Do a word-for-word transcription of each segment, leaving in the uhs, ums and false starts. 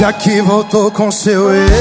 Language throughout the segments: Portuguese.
Já que voltou com seu ex,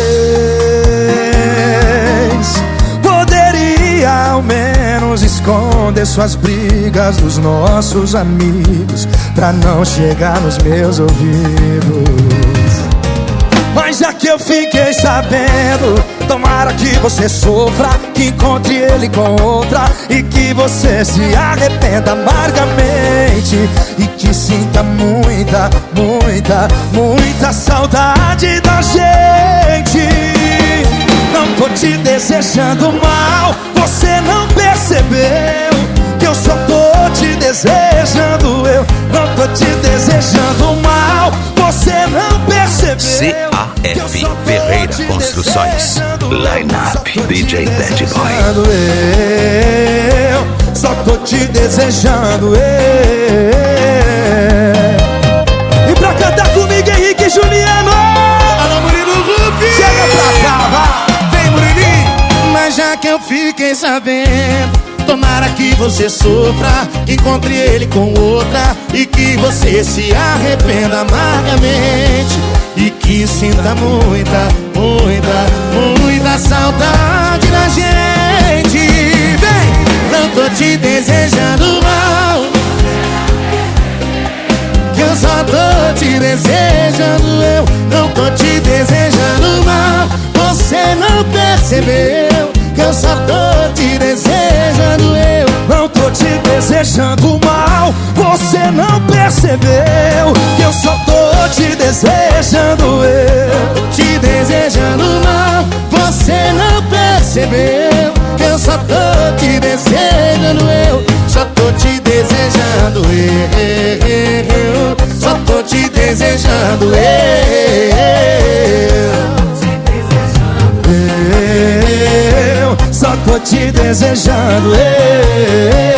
poderia ao menos esconder suas brigas dos nossos amigos, pra não chegar nos meus ouvidos. Mas já que eu fiquei sabendo, tomara que você sofra, que encontre ele com outra e que você se arrependa amargamente e que sinta muita, muita, muita saudade da gente. Não tô te desejando mal, você não percebeu que eu só tô te desejando. Eu não tô te desejando mal, você não percebeu. C A F Ferreira Construções, Line-up D J Bad Boy. Eu só tô te desejando. Eu. E pra cantar comigo, Henrique e Juliano. Alô, Murilo Rupi. Chega pra cá, vai. Vem, Murilinho. Mas já que eu fiquei sabendo, tomara que você sofra, que encontre ele com outra e que você se arrependa amargamente e que sinta muita, muita, muita saudade da gente. Vem, não tô te desejando mal, que eu só tô te desejando. Eu não tô te desejando mal, você não percebeu que eu só tô te desejando. Eu não tô te desejando mal, você não percebeu que eu só tô te desejando. Eu te desejando mal, você não percebeu que eu só tô te desejando. Eu só tô te desejando. Eu só tô te desejando. Eu só tô te desejando. Eu